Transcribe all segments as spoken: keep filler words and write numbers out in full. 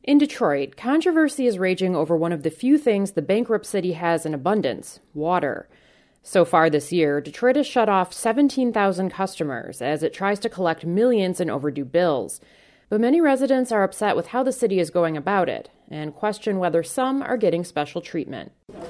In Detroit, controversy is raging over one of the few things the bankrupt city has in abundance: water. So far this year, Detroit has shut off seventeen thousand customers as it tries to collect millions in overdue bills. But many residents are upset with how the city is going about it and question whether some are getting special treatment.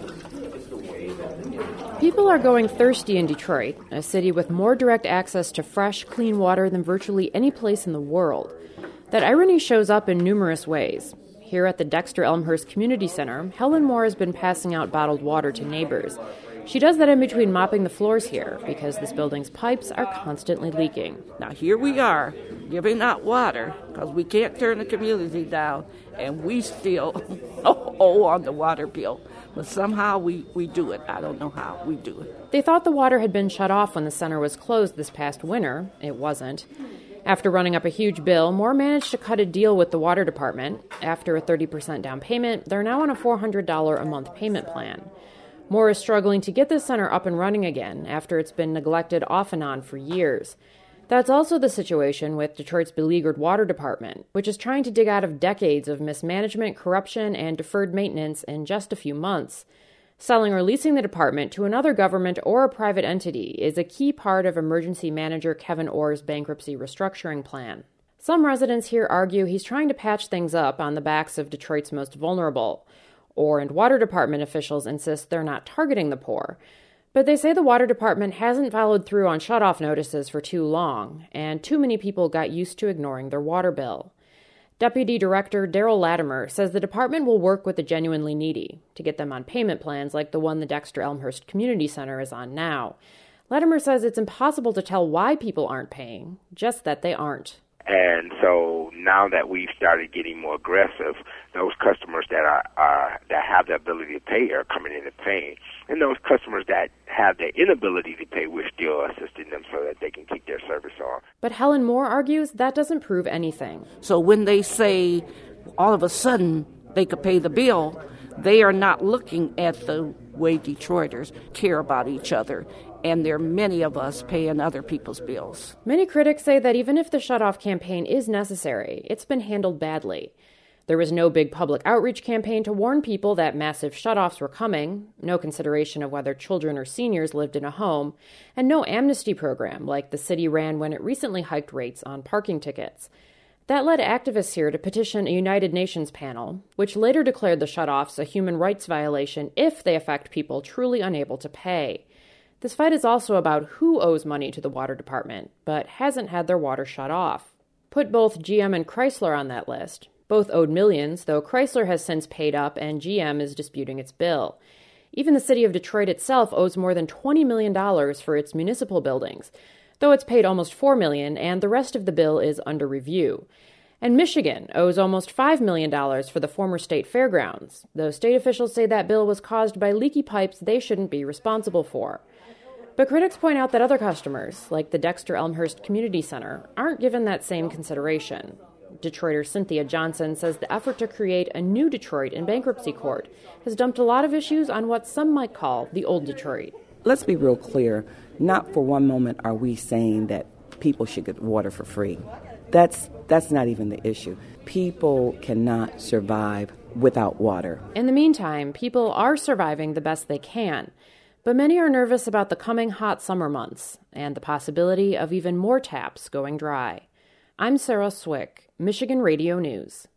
People are going thirsty in Detroit, a city with more direct access to fresh, clean water than virtually any place in the world. That irony shows up in numerous ways. Here at the Dexter Elmhurst Community Center, Helen Moore has been passing out bottled water to neighbors. She does that in between mopping the floors here because this building's pipes are constantly leaking. Now here we are, giving out water because we can't turn the community down, and we still owe on the water bill. But somehow we, we do it. I don't know how we do it. They thought the water had been shut off when the center was closed this past winter. It wasn't. After running up a huge bill, Moore managed to cut a deal with the water department. After a thirty percent down payment, they're now on a four hundred dollars a month payment plan. Moore is struggling to get the center up and running again after it's been neglected off and on for years. That's also the situation with Detroit's beleaguered water department, which is trying to dig out of decades of mismanagement, corruption, and deferred maintenance in just a few months. Selling or leasing the department to another government or a private entity is a key part of emergency manager Kevin Orr's bankruptcy restructuring plan. Some residents here argue he's trying to patch things up on the backs of Detroit's most vulnerable. Orr and water department officials insist they're not targeting the poor. But they say the water department hasn't followed through on shutoff notices for too long, and too many people got used to ignoring their water bill. Deputy Director Daryl Latimer says the department will work with the genuinely needy to get them on payment plans like the one the Dexter Elmhurst Community Center is on now. Latimer says it's impossible to tell why people aren't paying, just that they aren't. And so now that we've started getting more aggressive, those customers that are, are that have the ability to pay are coming in and paying. And those customers that have the inability to pay, we're still assisting them so that they can keep their service on. But Helen Moore argues that doesn't prove anything. So when they say all of a sudden they could pay the bill, they are not looking at the way Detroiters care about each other. And there are many of us paying other people's bills. Many critics say that even if the shutoff campaign is necessary, it's been handled badly. There was no big public outreach campaign to warn people that massive shutoffs were coming, no consideration of whether children or seniors lived in a home, and no amnesty program like the city ran when it recently hiked rates on parking tickets. That led activists here to petition a United Nations panel, which later declared the shutoffs a human rights violation if they affect people truly unable to pay. This fight is also about who owes money to the water department, but hasn't had their water shut off. Put both G M and Chrysler on that list. Both owed millions, though Chrysler has since paid up and G M is disputing its bill. Even the city of Detroit itself owes more than twenty million dollars for its municipal buildings, though it's paid almost four million dollars and the rest of the bill is under review. And Michigan owes almost five million dollars for the former state fairgrounds, though state officials say that bill was caused by leaky pipes they shouldn't be responsible for. But critics point out that other customers, like the Dexter Elmhurst Community Center, aren't given that same consideration. Detroiter Cynthia Johnson says the effort to create a new Detroit in bankruptcy court has dumped a lot of issues on what some might call the old Detroit. Let's be real clear. Not for one moment are we saying that people should get water for free. That's that's not even the issue. People cannot survive without water. In the meantime, people are surviving the best they can. But many are nervous about the coming hot summer months and the possibility of even more taps going dry. I'm Sarah Swick, Michigan Radio News.